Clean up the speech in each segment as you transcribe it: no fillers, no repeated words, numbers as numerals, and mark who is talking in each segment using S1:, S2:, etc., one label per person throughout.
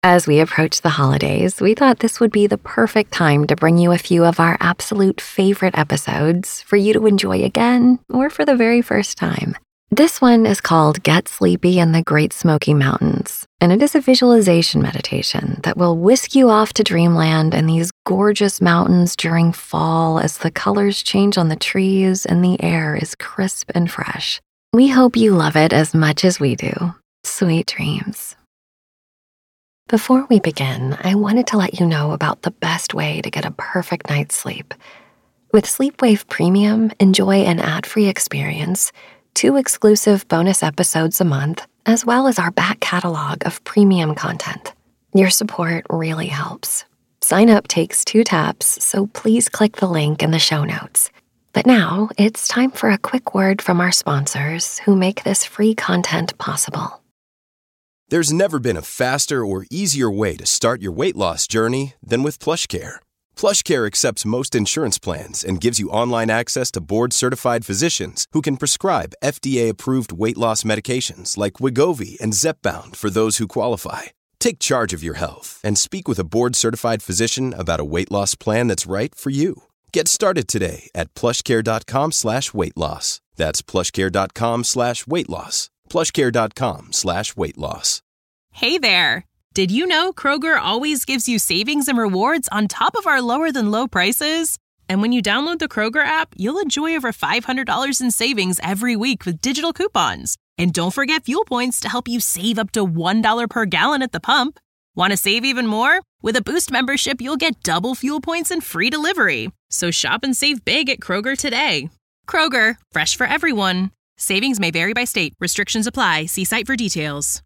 S1: As we approach the holidays, we thought this would be the perfect time to bring you a few of our absolute favorite episodes for you to enjoy again or for the very first time. This one is called Get Sleepy in the Great Smoky Mountains, and it is a visualization meditation that will whisk you off to dreamland in these gorgeous mountains during fall as the colors change on the trees and the air is crisp and fresh. We hope you love it as much as we do. Sweet dreams. Before we begin, I wanted to let you know about the best way to get a perfect night's sleep. With Sleepwave Premium, enjoy an ad-free experience, 2 exclusive bonus episodes a month, as well as our back catalog of premium content. Your support really helps. Sign up takes 2 taps, so please click the link in the show notes. But now, it's time for a quick word from our sponsors who make this free content possible.
S2: There's never been a faster or easier way to start your weight loss journey than with PlushCare. PlushCare accepts most insurance plans and gives you online access to board-certified physicians who can prescribe FDA-approved weight loss medications like Wegovy and Zepbound for those who qualify. Take charge of your health and speak with a board-certified physician about a weight loss plan that's right for you. Get started today at plushcare.com/weight loss. That's plushcare.com/weight loss. plushcare.com/weight loss.
S3: Hey there! Did you know Kroger always gives you savings and rewards on top of our lower-than-low prices? And when you download the Kroger app, you'll enjoy over $500 in savings every week with digital coupons. And don't forget fuel points to help you save up to $1 per gallon at the pump. Want to save even more? With a Boost membership, you'll get double fuel points and free delivery. So shop and save big at Kroger today. Kroger, fresh for everyone. Savings may vary by state. Restrictions apply. See site for details.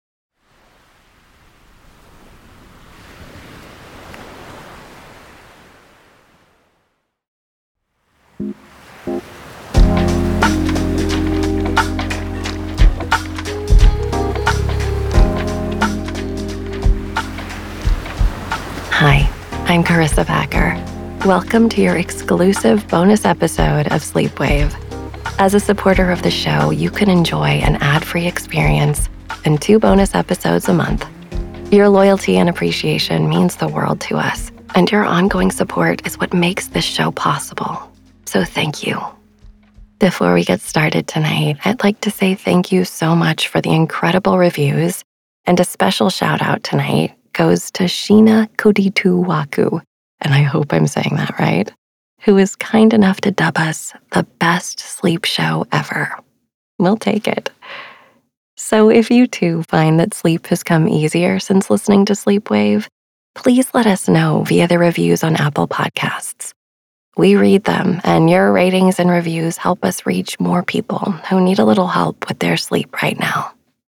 S1: Hi, I'm Carissa Backer. Welcome to your exclusive bonus episode of Sleepwave. As a supporter of the show, you can enjoy an ad-free experience and 2 bonus episodes a month. Your loyalty and appreciation means the world to us, and your ongoing support is what makes this show possible. So thank you. Before we get started tonight, I'd like to say thank you so much for the incredible reviews, and a special shout out tonight goes to Sheena Kodituwaku, and I hope I'm saying that right, who is kind enough to dub us the best sleep show ever. We'll take it. So if you too find that sleep has come easier since listening to Sleepwave, please let us know via the reviews on Apple Podcasts. We read them, and your ratings and reviews help us reach more people who need a little help with their sleep right now.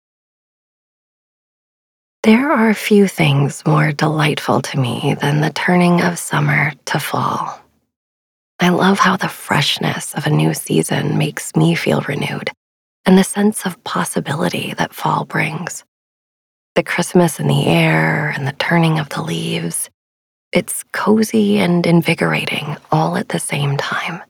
S1: There are a few things more delightful to me than the turning of summer to fall. I love how the freshness of a new season makes me feel renewed, and the sense of possibility that fall brings. The Christmas in the air and the turning of the leaves, it's cozy and invigorating all at the same time.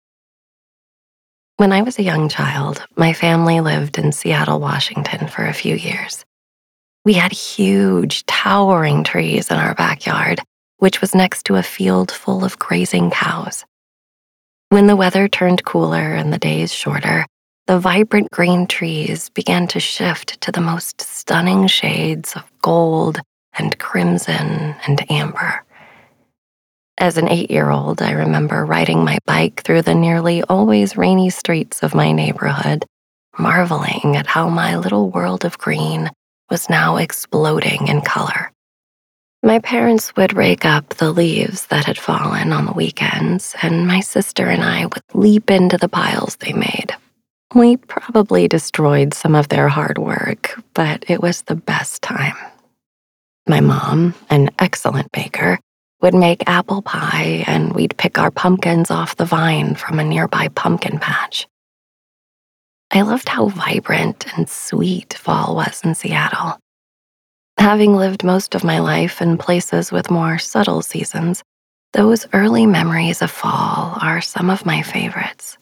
S1: When I was a young child, my family lived in Seattle, Washington for a few years. We had huge, towering trees in our backyard, which was next to a field full of grazing cows. When the weather turned cooler and the days shorter, the vibrant green trees began to shift to the most stunning shades of gold and crimson and amber. As an 8-year-old, I remember riding my bike through the nearly always rainy streets of my neighborhood, marveling at how my little world of green was now exploding in color. My parents would rake up the leaves that had fallen on the weekends, and my sister and I would leap into the piles they made. We probably destroyed some of their hard work, but it was the best time. My mom, an excellent baker, would make apple pie, and we'd pick our pumpkins off the vine from a nearby pumpkin patch. I loved how vibrant and sweet fall was in Seattle. Having lived most of my life in places with more subtle seasons, those early memories of fall are some of my favorites.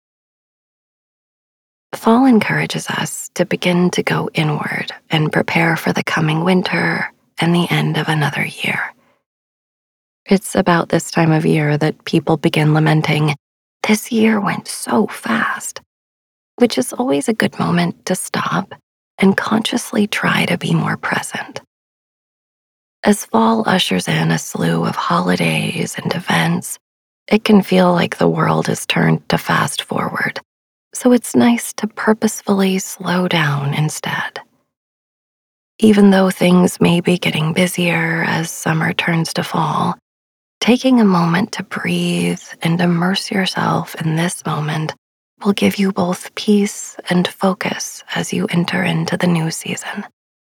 S1: Fall encourages us to begin to go inward and prepare for the coming winter and the end of another year. It's about this time of year that people begin lamenting, "This year went so fast," which is always a good moment to stop and consciously try to be more present. As fall ushers in a slew of holidays and events, it can feel like the world is turned to fast forward, so it's nice to purposefully slow down instead. Even though things may be getting busier as summer turns to fall, taking a moment to breathe and immerse yourself in this moment will give you both peace and focus as you enter into the new season.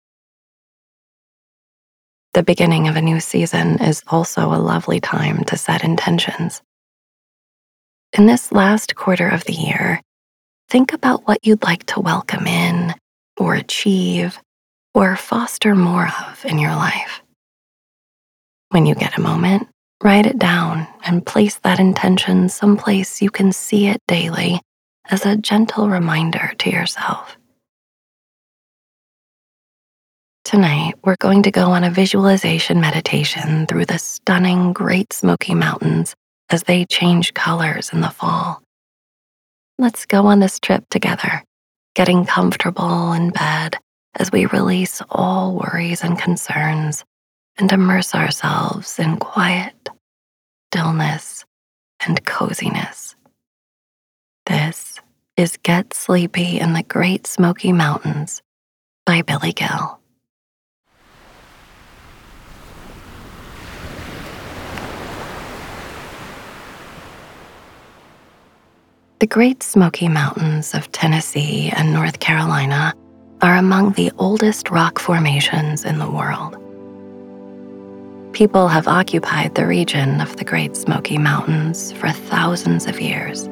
S1: The beginning of a new season is also a lovely time to set intentions. In this last quarter of the year, think about what you'd like to welcome in, or achieve, or foster more of in your life. When you get a moment, write it down and place that intention someplace you can see it daily as a gentle reminder to yourself. Tonight, we're going to go on a visualization meditation through the stunning Great Smoky Mountains as they change colors in the fall. Let's go on this trip together, getting comfortable in bed as we release all worries and concerns and immerse ourselves in quiet, stillness, and coziness. This is Get Sleepy in the Great Smoky Mountains by Billy Gill. The Great Smoky Mountains of Tennessee and North Carolina are among the oldest rock formations in the world. People have occupied the region of the Great Smoky Mountains for thousands of years.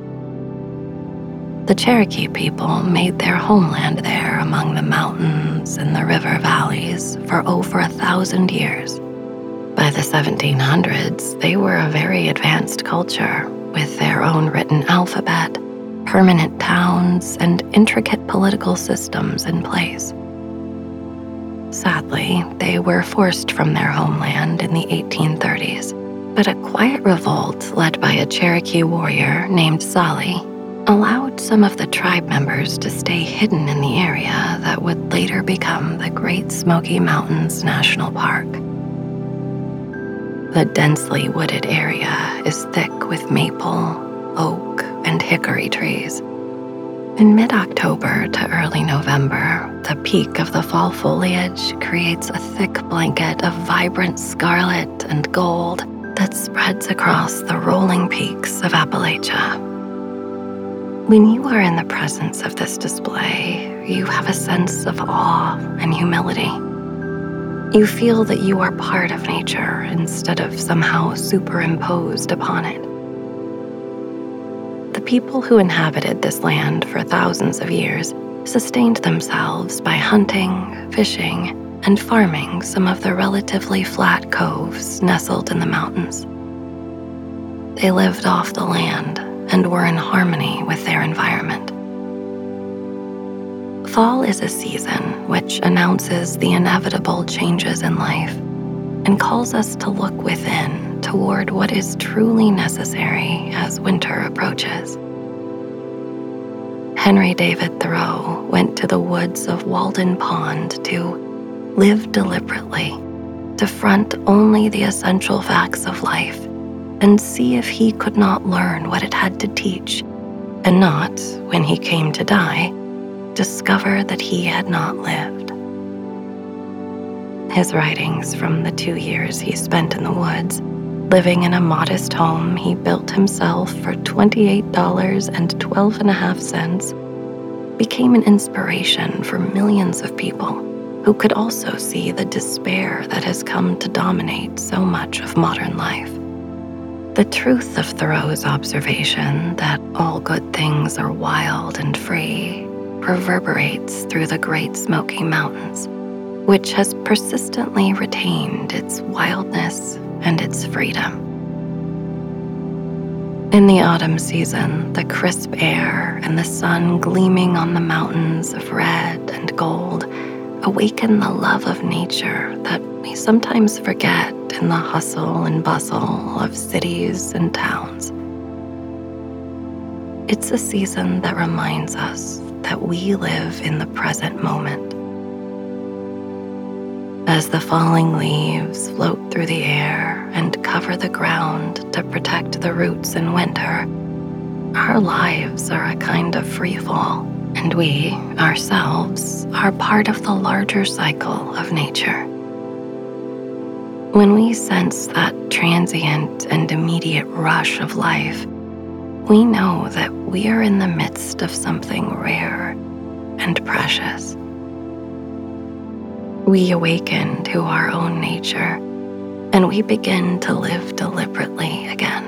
S1: The Cherokee people made their homeland there among the mountains and the river valleys for over 1,000 years. By the 1700s, they were a very advanced culture with their own written alphabet, permanent towns, and intricate political systems in place. Sadly, they were forced from their homeland in the 1830s, but a quiet revolt led by a Cherokee warrior named Sali allowed some of the tribe members to stay hidden in the area that would later become the Great Smoky Mountains National Park. The densely wooded area is thick with maple, oak, and hickory trees. In mid-October to early November, the peak of the fall foliage creates a thick blanket of vibrant scarlet and gold that spreads across the rolling peaks of Appalachia. When you are in the presence of this display, you have a sense of awe and humility. You feel that you are part of nature instead of somehow superimposed upon it. The people who inhabited this land for thousands of years sustained themselves by hunting, fishing, and farming some of the relatively flat coves nestled in the mountains. They lived off the land and were in harmony with their environment. Fall is a season which announces the inevitable changes in life and calls us to look within toward what is truly necessary as winter approaches. Henry David Thoreau went to the woods of Walden Pond to live deliberately, to front only the essential facts of life, and see if he could not learn what it had to teach, and not, when he came to die, discover that he had not lived. His writings from the 2 years he spent in the woods, living in a modest home he built himself for $28.12.5, became an inspiration for millions of people who could also see the despair that has come to dominate so much of modern life. The truth of Thoreau's observation that all good things are wild and free reverberates through the Great Smoky Mountains, which has persistently retained its wildness and its freedom. In the autumn season, the crisp air and the sun gleaming on the mountains of red and gold awaken the love of nature that we sometimes forget in the hustle and bustle of cities and towns. It's a season that reminds us that we live in the present moment. As the falling leaves float through the air and cover the ground to protect the roots in winter, our lives are a kind of free fall, and we, ourselves, are part of the larger cycle of nature. When we sense that transient and immediate rush of life, we know that we are in the midst of something rare and precious. We awaken to our own nature, and we begin to live deliberately again.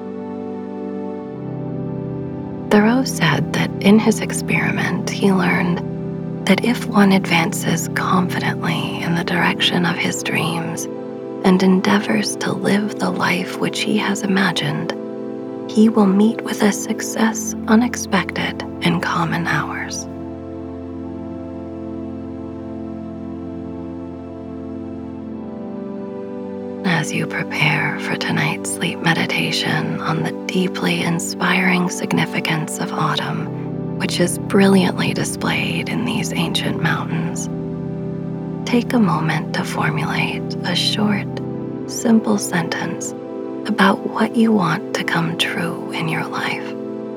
S1: Thoreau said that in his experiment, he learned that if one advances confidently in the direction of his dreams and endeavors to live the life which he has imagined, he will meet with a success unexpected in common hours. As you prepare for tonight's sleep meditation on the deeply inspiring significance of autumn, which is brilliantly displayed in these ancient mountains, take a moment to formulate a short, simple sentence about what you want to come true in your life.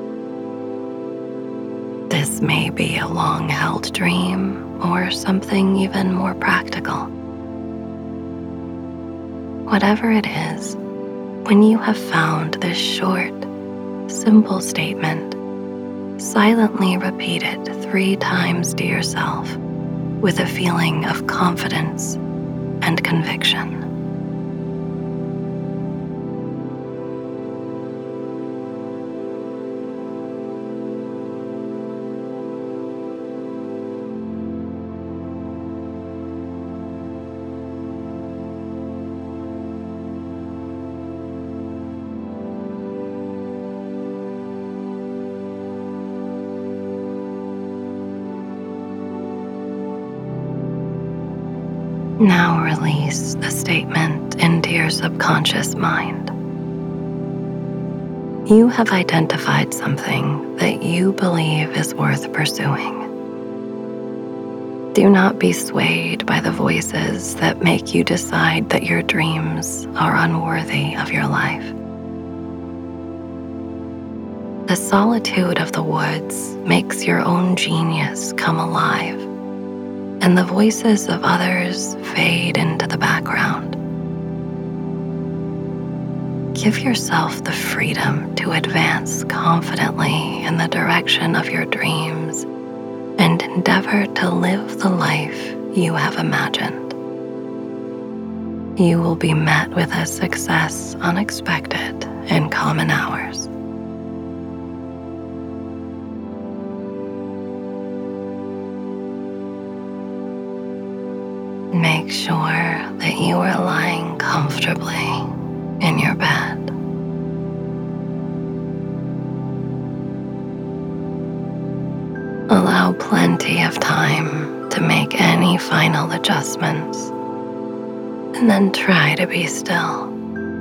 S1: This may be a long-held dream or something even more practical. Whatever it is, when you have found this short, simple statement, silently repeat it 3 times to yourself with a feeling of confidence and conviction. Now release the statement into your subconscious mind. You have identified something that you believe is worth pursuing. Do not be swayed by the voices that make you decide that your dreams are unworthy of your life. The solitude of the woods makes your own genius come alive, and the voices of others fade into the background. Give yourself the freedom to advance confidently in the direction of your dreams and endeavor to live the life you have imagined. You will be met with a success unexpected in common hours. Make sure that you are lying comfortably in your bed. Allow plenty of time to make any final adjustments, and then try to be still.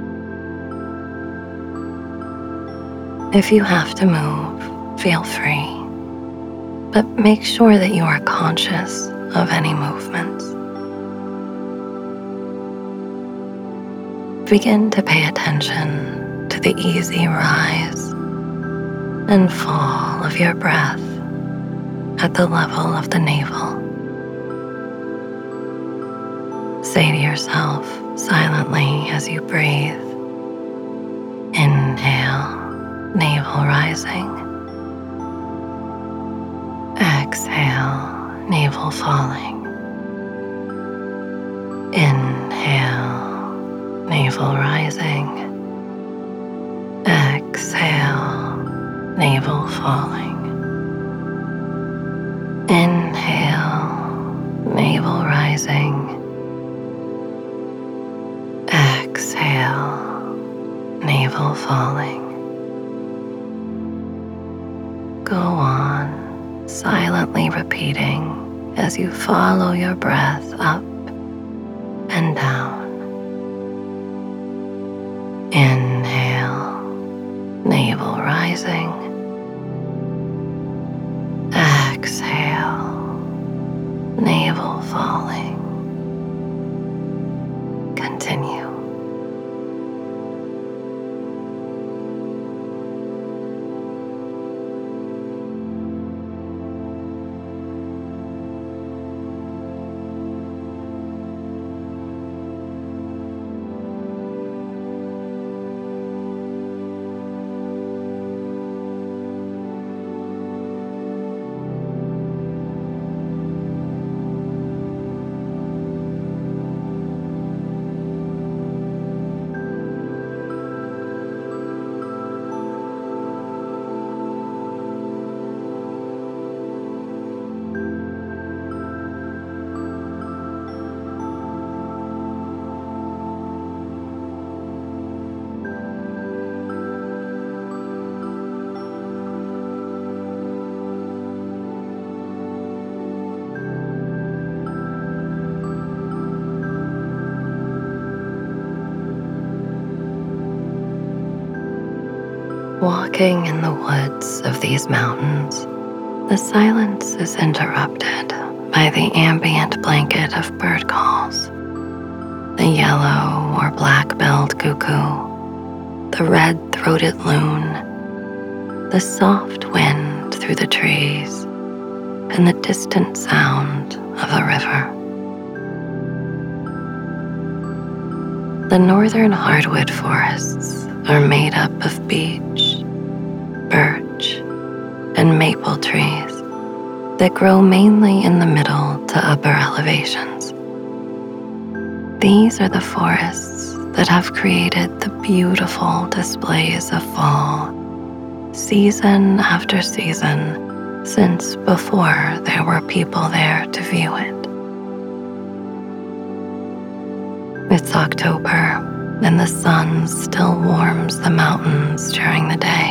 S1: If you have to move, feel free, but make sure that you are conscious of any movements. Begin to pay attention to the easy rise and fall of your breath at the level of the navel. Say to yourself silently as you breathe, inhale, navel rising. Exhale, navel falling. Inhale, navel rising. Exhale, navel falling. Inhale, navel rising. Exhale, navel falling. Go on, silently repeating as you follow your breath up and down. Inhale, navel rising. Exhale, navel falling. Continue. Walking in the woods of these mountains, the silence is interrupted by the ambient blanket of bird calls. The yellow or black-billed cuckoo, the red-throated loon, the soft wind through the trees, and the distant sound of the river. The northern hardwood forests are made up of beech, birch, and maple trees that grow mainly in the middle to upper elevations. These are the forests that have created the beautiful displays of fall, season after season, since before there were people there to view it. It's October, and the sun still warms the mountains during the day.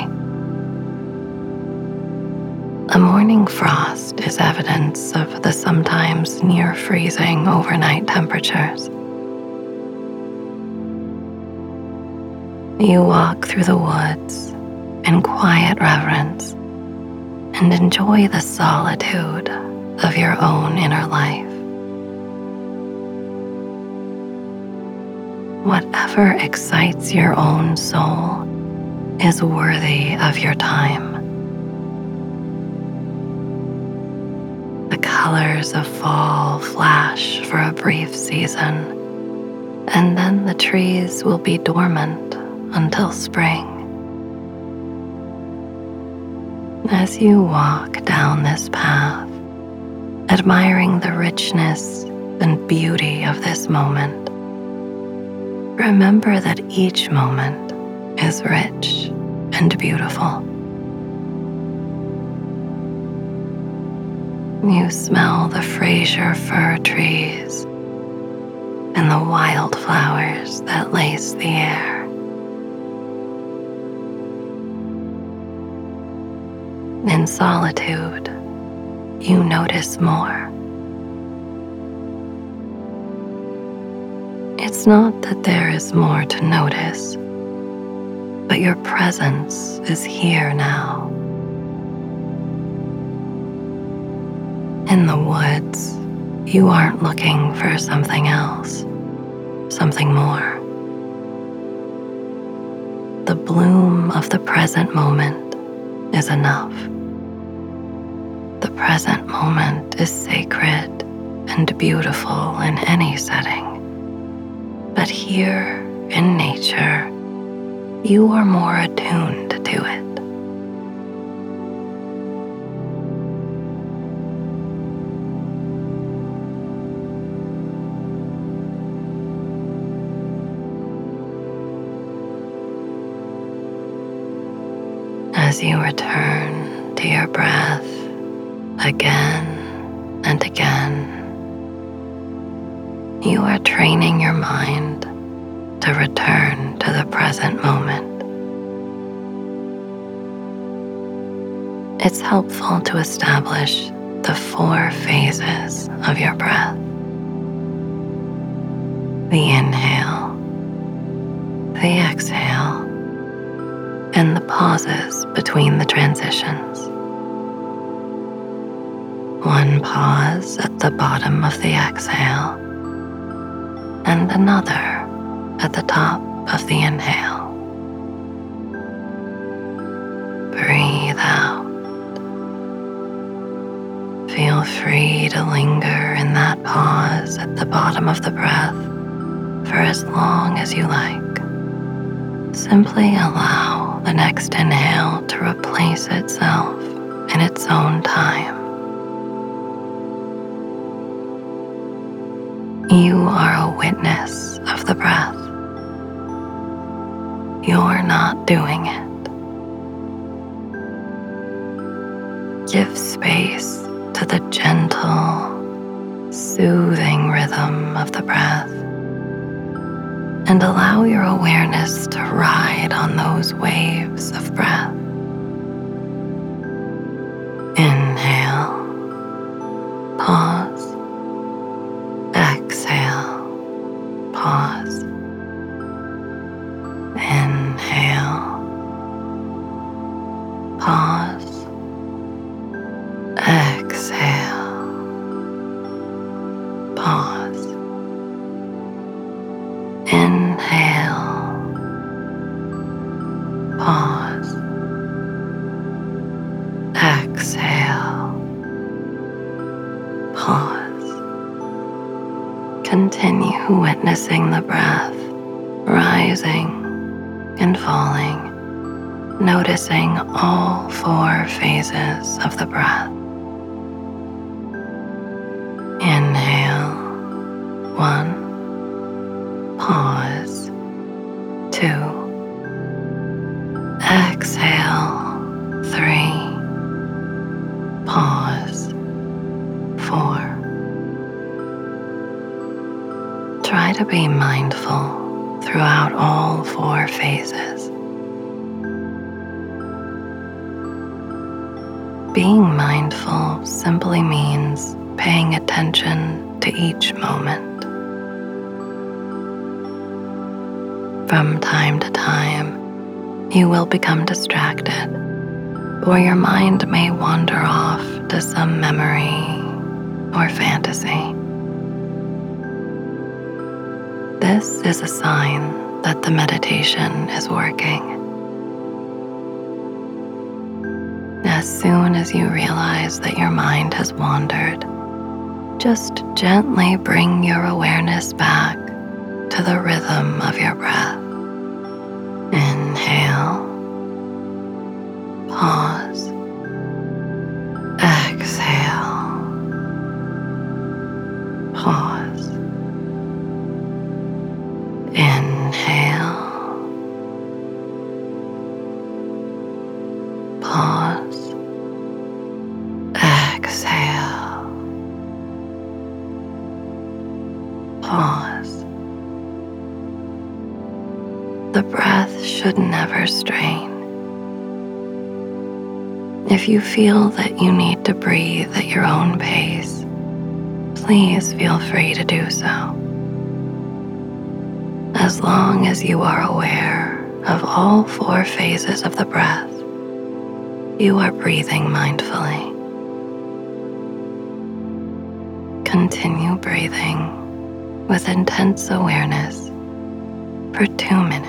S1: A morning frost is evidence of the sometimes near-freezing overnight temperatures. You walk through the woods in quiet reverence and enjoy the solitude of your own inner life. Whatever excites your own soul is worthy of your time. The colors of fall flash for a brief season, and then the trees will be dormant until spring. As you walk down this path, admiring the richness and beauty of this moment, remember that each moment is rich and beautiful. You smell the Fraser fir trees and the wildflowers that lace the air. In solitude, you notice more. It's not that there is more to notice, but your presence is here now. In the woods, you aren't looking for something else, something more. The bloom of the present moment is enough. The present moment is sacred and beautiful in any setting. But here in nature, you are more attuned to it. As you return to your breath again and again, you are training your mind to return to the present moment. It's helpful to establish the 4 phases of your breath: the inhale, the exhale, and the pauses between the transitions. One pause at the bottom of the exhale, and another at the top of the inhale. Breathe out. Feel free to linger in that pause at the bottom of the breath for as long as you like. Simply allow the next inhale to replace itself in its own time. You are a witness of the breath. You're not doing it. Give space to the gentle, soothing rhythm of the breath, and allow your awareness to ride on those waves of breath. Inhale, pause, exhale, pause. Inhale, pause, exhale, pause. Inhale, pause, exhale, pause. Continue witnessing the breath rising and falling, noticing all 4 phases of the breath. Inhale, 1, pause, 2, exhale, 3, pause, 4. Try to be mindful throughout all 4 phases. Being mindful simply means paying attention to each moment. From time to time, you will become distracted, or your mind may wander off to some memory or fantasy. This is a sign that the meditation is working. As soon as you realize that your mind has wandered, just gently bring your awareness back to the rhythm of your breath. Inhale, pause, exhale, pause. Inhale, pause, exhale, pause. The breath should never strain. If you feel that you need to breathe at your own pace, please feel free to do so. As long as you are aware of all 4 phases of the breath, you are breathing mindfully. Continue breathing with intense awareness for 2 minutes.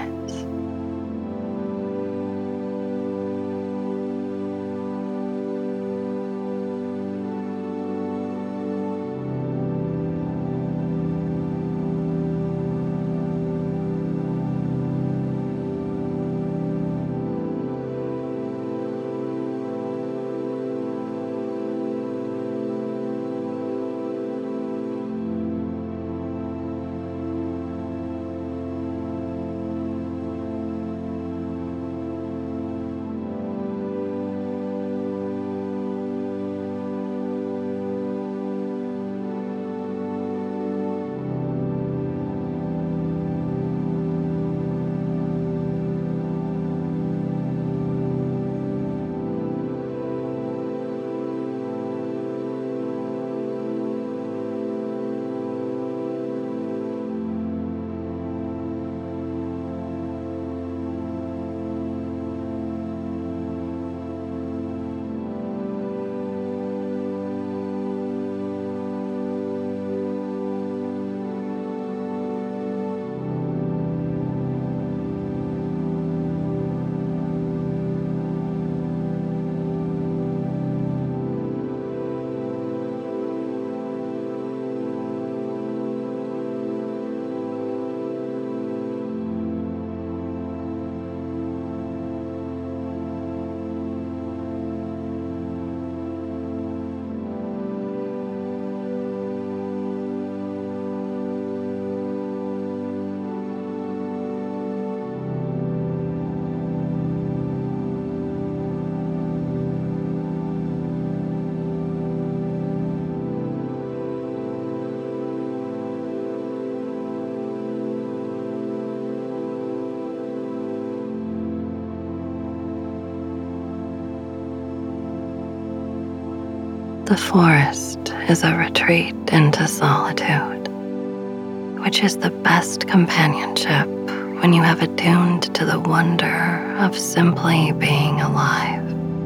S1: The forest is a retreat into solitude, which is the best companionship when you have attuned to the wonder of simply being alive.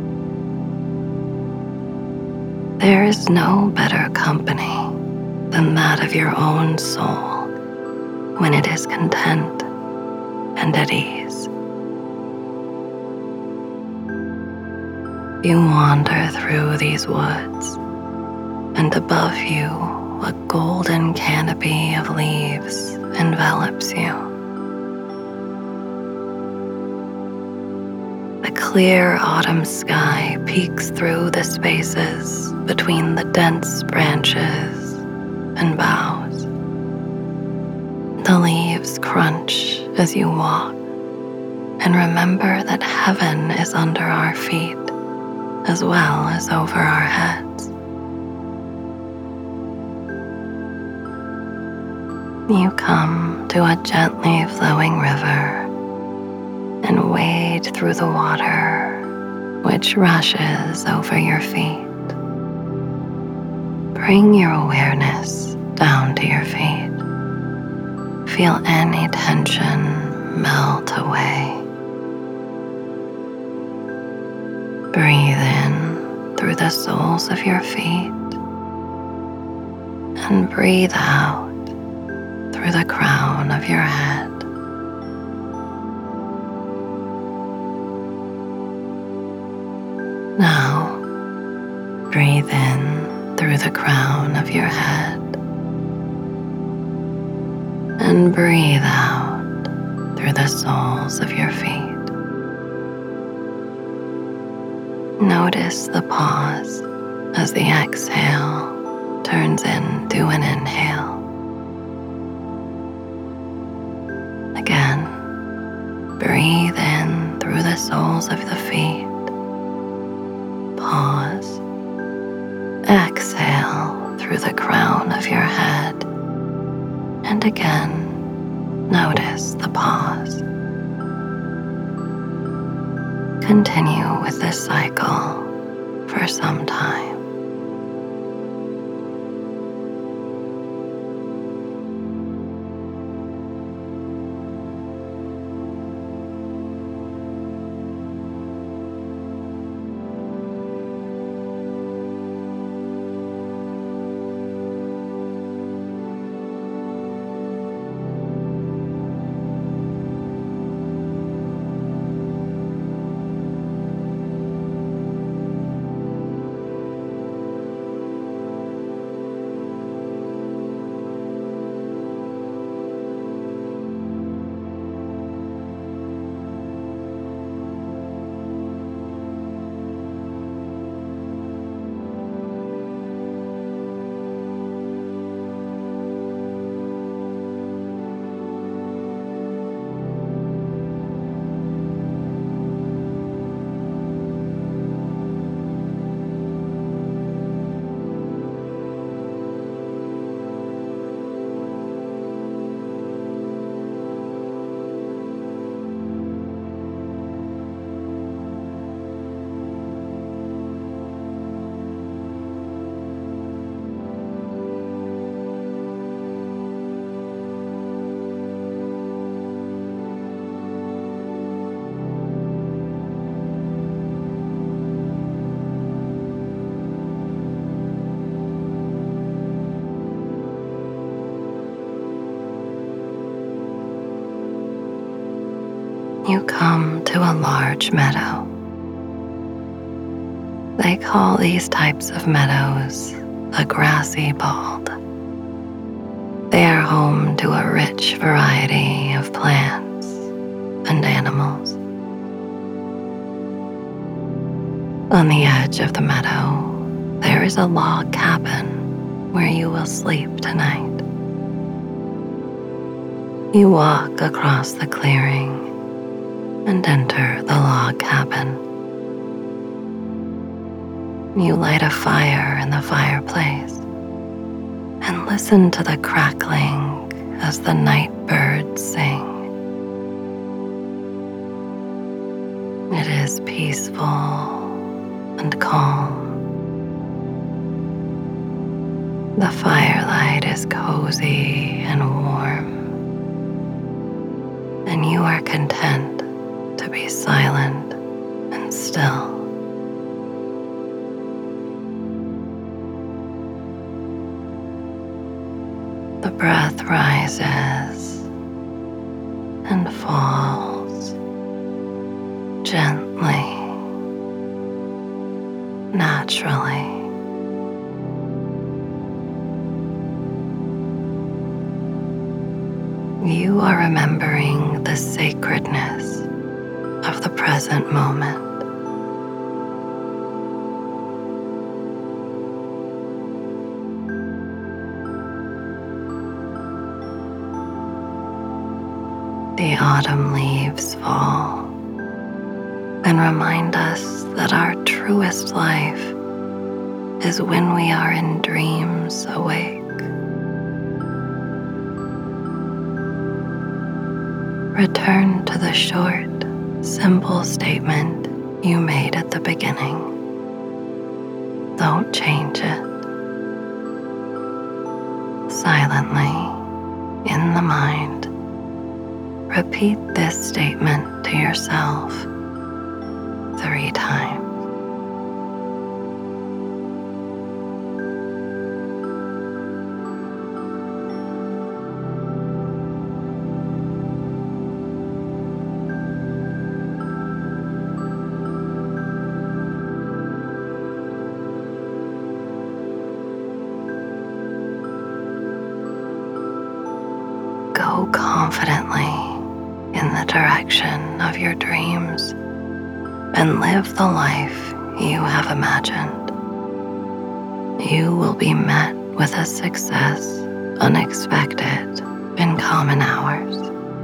S1: There is no better company than that of your own soul when it is content and at ease. You wander through these woods, and above you, a golden canopy of leaves envelops you. A clear autumn sky peeks through the spaces between the dense branches and boughs. The leaves crunch as you walk, and remember that heaven is under our feet as well as over our heads. You come to a gently flowing river and wade through the water which rushes over your feet. Bring your awareness down to your feet. Feel any tension melt away. Breathe in through the soles of your feet and breathe out through the crown of your head. Now, breathe in through the crown of your head and breathe out through the soles of your feet. Notice the pause as the exhale turns into an inhale. Again, breathe in through the soles of the feet. Pause. Exhale through the crown of your head. And again, notice the pause. Continue with this cycle for some time. You come to a large meadow. They call these types of meadows a grassy bald. They are home to a rich variety of plants and animals. On the edge of the meadow, there is a log cabin where you will sleep tonight. You walk across the clearing and enter the log cabin. You light a fire in the fireplace and listen to the crackling as the night birds sing. It is peaceful and calm. cozy and warm, and you are content to be silent and still. The breath rises and falls gently, naturally. You are remembering the sacredness of the present moment. The autumn leaves fall and remind us that our truest life is when we are in dreams awake. Return to the short, simple statement you made at the beginning. Don't change it. Silently, in the mind, repeat this statement to yourself 3 times. Go confidently in the direction of your dreams and live the life you have imagined. You will be met with a success unexpected in common hours.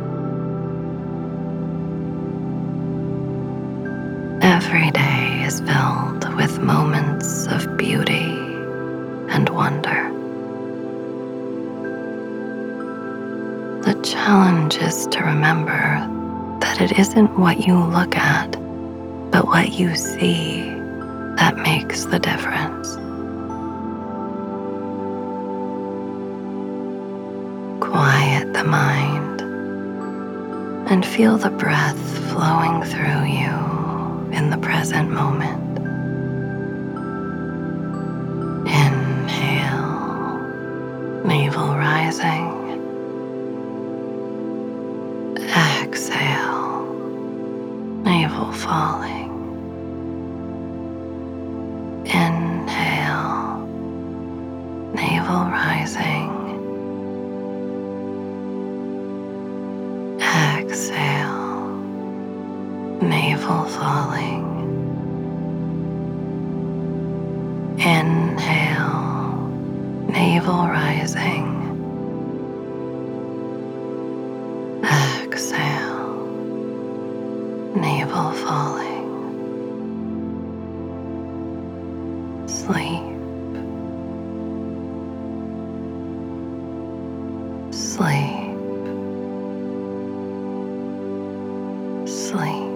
S1: Every day is filled with moments of beauty and wonder. The challenge is to remember that it isn't what you look at, but what you see that makes the difference. Quiet the mind and feel the breath flowing through you in the present moment. Inhale, navel rising. Exhale, navel falling. Inhale, navel rising. Exhale, navel falling. Inhale, navel rising. Exhale, navel falling. Sleep, sleep, sleep.